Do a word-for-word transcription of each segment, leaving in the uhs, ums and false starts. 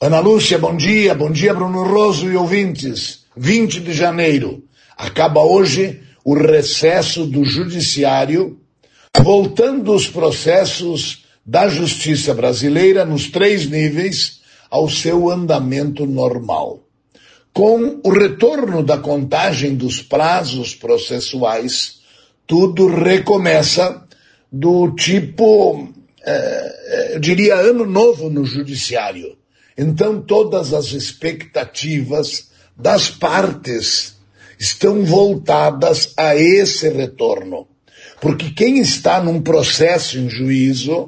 Ana Lúcia, bom dia. Bom dia, Bruno Roso e ouvintes. vinte de janeiro. Acaba hoje o recesso do Judiciário, voltando os processos da Justiça brasileira nos três níveis ao seu andamento normal. Com o retorno da contagem dos prazos processuais, tudo recomeça do tipo, eh, eu diria, ano novo no Judiciário. Então todas as expectativas das partes estão voltadas a esse retorno. Porque quem está num processo em juízo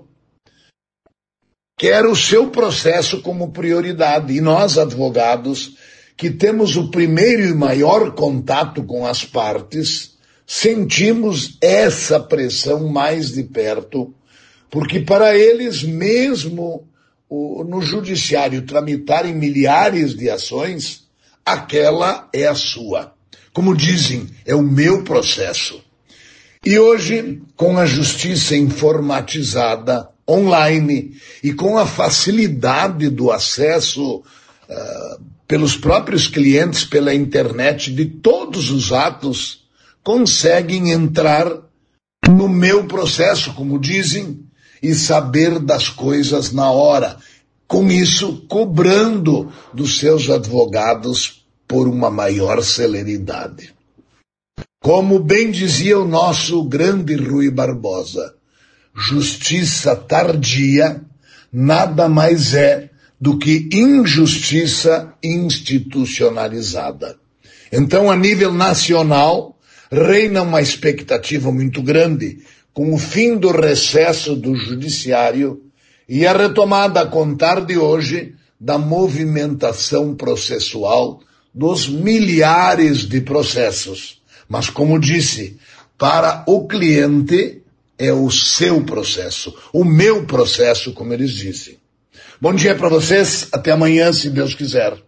quer o seu processo como prioridade. E nós, advogados, que temos o primeiro e maior contato com as partes, sentimos essa pressão mais de perto, porque para eles mesmo o, no judiciário tramitarem milhares de ações, aquela é a sua. Como dizem, é o meu processo. E hoje, com a justiça informatizada, online, e com a facilidade do acesso uh, pelos próprios clientes, pela internet, de todos os atos, conseguem entrar no meu processo, como dizem, e saber das coisas na hora. Com isso, cobrando dos seus advogados por uma maior celeridade. Como bem dizia o nosso grande Rui Barbosa, justiça tardia nada mais é do que injustiça institucionalizada. Então, a nível nacional, reina uma expectativa muito grande com o fim do recesso do judiciário e a retomada a contar de hoje da movimentação processual dos milhares de processos. Mas, como disse, para o cliente é o seu processo, o meu processo, como eles dizem. Bom dia para vocês, até amanhã, se Deus quiser.